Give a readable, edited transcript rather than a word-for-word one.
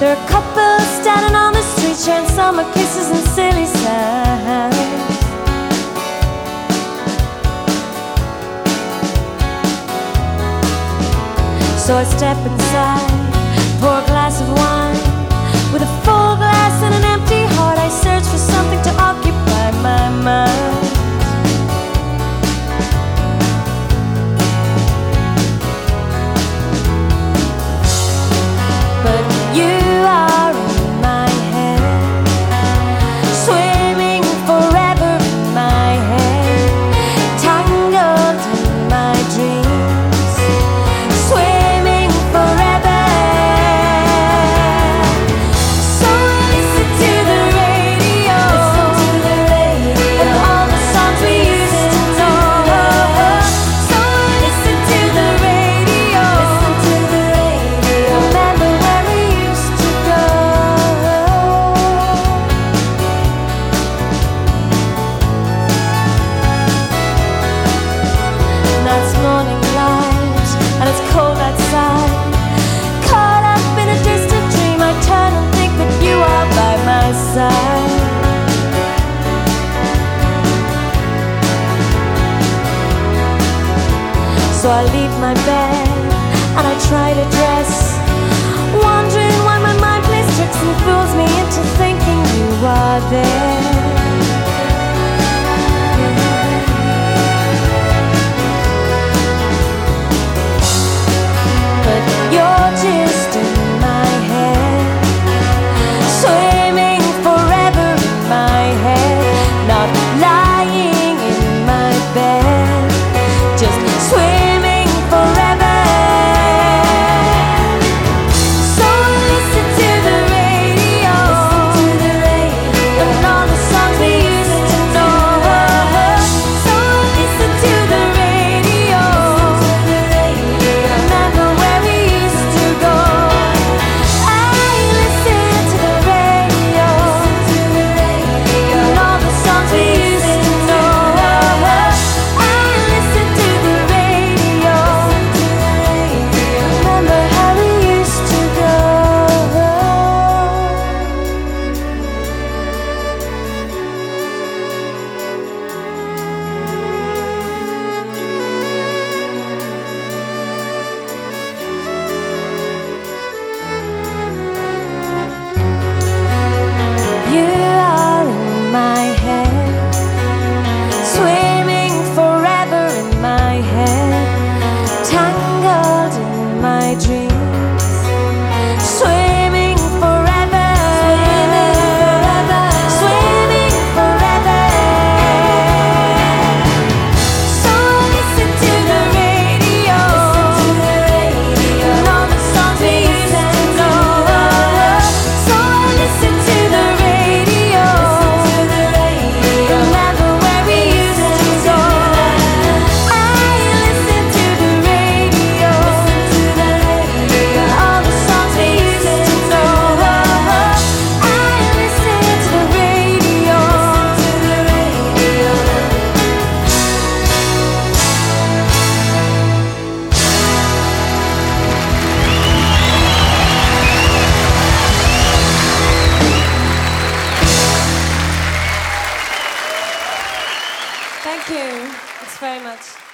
We're a couple standing on the street, sharing summer kisses and silly sounds. So I step inside, pour a glass of wine. With a full glass and an empty heart, I search for something to occupy my mind. But you are in my head, swimming forever in my head, tangled in my dreams, swimming forever. So listen to the radio, and all the songs we used to know. So listen to the radio, remember where we used to go. Now it's morning light, and it's cold outside. Caught up in a distant dream, I turn and think that you are by my side. So I leave my bed and I try to dress, wondering why my mind plays tricks and fools me into thinking you are there. But you're just in my head, swimming forever in my head, not lying in my bed, just swimming forever. So listen to the radio, and all the songs we used to know. So listen to the radio, remember where we used to go. I listen to the radio, and all the songs we used to know. I listen to the radio, remember how we used to go. You are in my head, swimming forever in my head, tangled in my dreams, swimming forever, swimming forever. So listen to the radio, and all the songs we used to know. So listen to the radio, remember where we used to go. I listen to the radio, and all the songs we used to know. I listen to the radio. Thank you. It's very much.